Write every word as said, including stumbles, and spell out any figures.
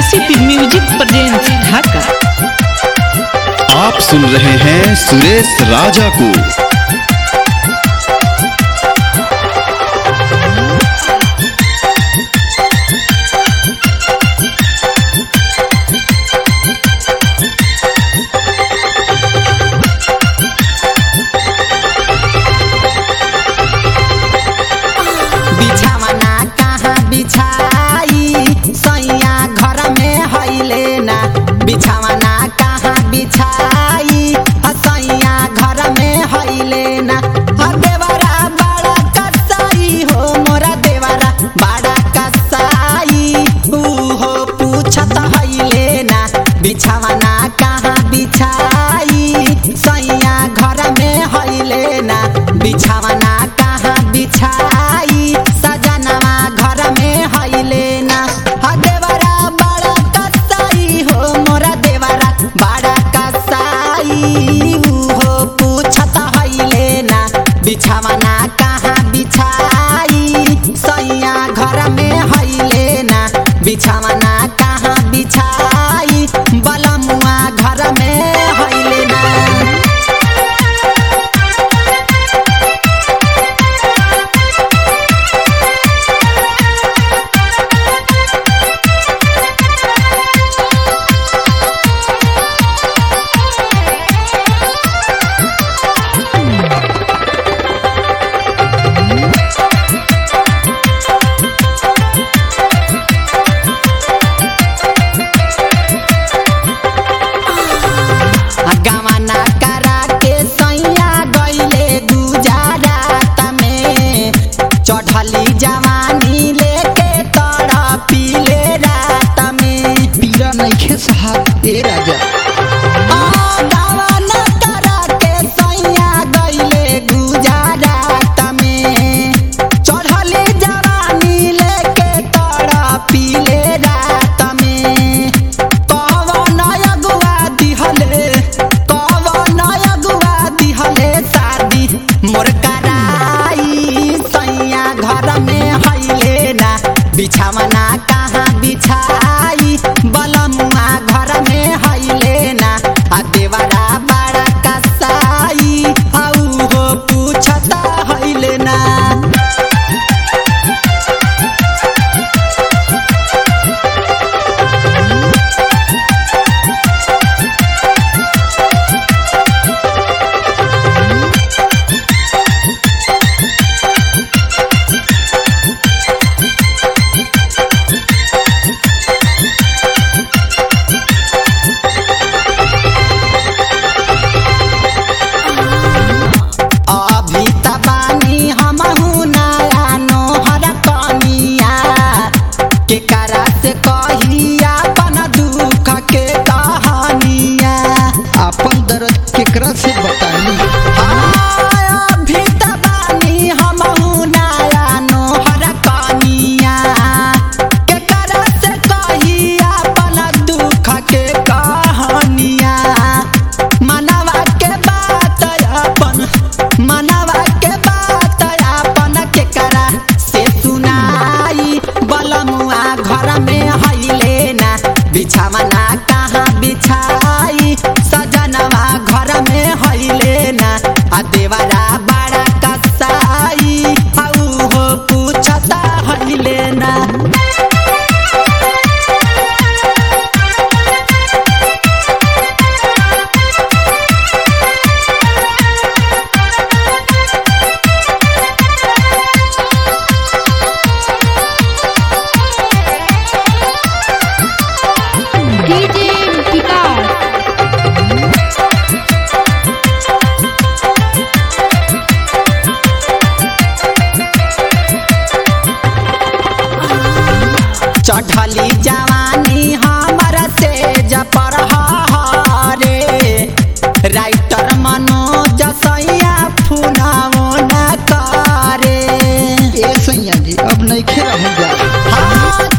ACP music presents ढाका। आप सुन रहे हैं सुरेश राजा को। बिछावना कहाँ बिछाई सैया घर में हईले ना, बिछावना कहाँ बिछाई सैया घर में हईले ना। देवरा बड़ा कसाई हो मोरा देवरा बड़ा कसाई, हो पूछत हईले ना बिछावना कहाँ बिछाई सैया घर में हईले ना, बिछावना कहाँ बिछाई सजनवा घर में हईले ना। देवरा बड़ा कसाई हो मोरा देवरा बड़ा कसाई, हो पूछत हईले ना बिछावना कहाँ बिछाई सैया घर में हईले ना, बिछावना कहाँ बिछाई बलमुआ घर में हईले ना। गवाना करा के सैया गईले गुजरात में, चढ़ली जवानी लेके तड़पीले रात में। पीरा नइखे साहब ए राजा। गवाना करा के सैया गईले गुजरात में, चढ़ली जवानी लेके तड़पीले रात में। कवन अगुआ दिहले कवन अगुआ दिहले शादी मोर कराई सैया घर में हईले ना, बिछावना कहाँ बिछाई बलमुआ घर में हईले ना। आ देवरा बड़ा कसाई आऊ हो पूछत हईले ना। अभी तबानी हमहू नया नोहर कनिया, के करा से कहिया अपन दुख के कहानिया। अपन दर्द केकरा से बताई। अभी तबानी हमहू नया नोहर कनिया, के करा से कहिया अपन दुख के कहानिया। मनवा के बात अपन मनवा के बात अपन के करा से सुनाई बलमुआ घर में हईले ना, बिछावना कहाँ बिछाई सजनवा घर में हईले ना। आ देवरा बड़ा कसाई आऊ हो पूछत हईले ना। डीजे विकास चढ़ली जवानी हमारा से जपर हरे, राइटर मनोज सैया फुनाओ न करे। ए सैया जी अब नइखे रहूंगा। हाँ